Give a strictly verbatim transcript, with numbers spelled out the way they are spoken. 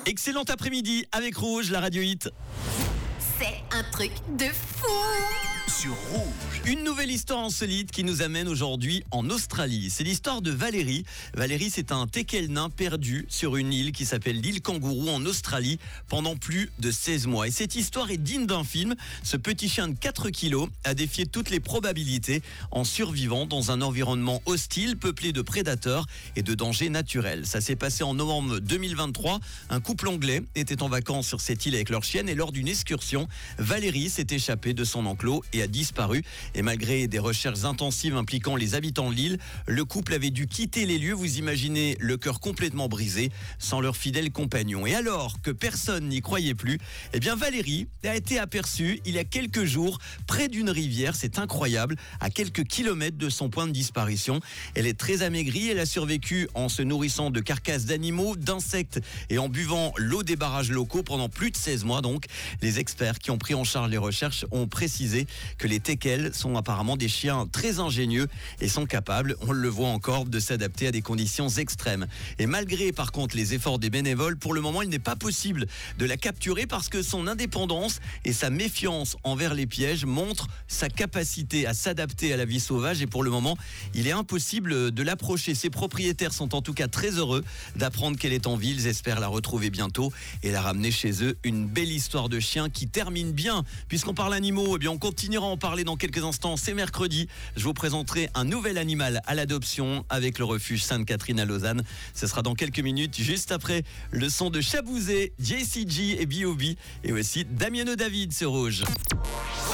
Excellent après-midi avec Rouge, la radio hit. C'est un truc de fou. Sur Rouge. Une nouvelle histoire insolite qui nous amène aujourd'hui en Australie. C'est l'histoire de Valérie. Valérie, c'est un teckel nain perdu sur une île qui s'appelle l'île Kangourou en Australie pendant plus de seize mois. Et cette histoire est digne d'un film. Ce petit chien de quatre kilos a défié toutes les probabilités en survivant dans un environnement hostile, peuplé de prédateurs et de dangers naturels. Ça s'est passé en novembre deux mille vingt-trois. Un couple anglais était en vacances sur cette île avec leur chienne et lors d'une excursion, Valérie s'est échappée de son enclos et a disparu. Et malgré des recherches intensives impliquant les habitants de l'île, le couple avait dû quitter les lieux. Vous imaginez le cœur complètement brisé sans leur fidèle compagnon. Et alors que personne n'y croyait plus, eh bien Valérie a été aperçue il y a quelques jours près d'une rivière. C'est incroyable, à quelques kilomètres de son point de disparition. Elle est très amaigrie. Elle a survécu en se nourrissant de carcasses d'animaux, d'insectes et en buvant l'eau des barrages locaux pendant plus de seize mois. Donc, les experts qui ont pris en charge les recherches ont précisé que les teckels sont apparemment des chiens très ingénieux et sont capables, on le voit encore, de s'adapter à des conditions extrêmes. Et malgré par contre les efforts des bénévoles, pour le moment il n'est pas possible de la capturer parce que son indépendance et sa méfiance envers les pièges montrent sa capacité à s'adapter à la vie sauvage et pour le moment il est impossible de l'approcher. Ses propriétaires sont en tout cas très heureux d'apprendre qu'elle est en vie. Ils espèrent la retrouver bientôt et la ramener chez eux. Une belle histoire de chien qui termine bien. Puisqu'on parle animaux, eh bien on continuera à en parler dans quelques instants. C'est mercredi. Je vous présenterai un nouvel animal à l'adoption avec le refuge Sainte-Catherine à Lausanne. Ce sera dans quelques minutes, juste après le son de Chabouzé, J C G et B O B et aussi Damiano David sur Rouge.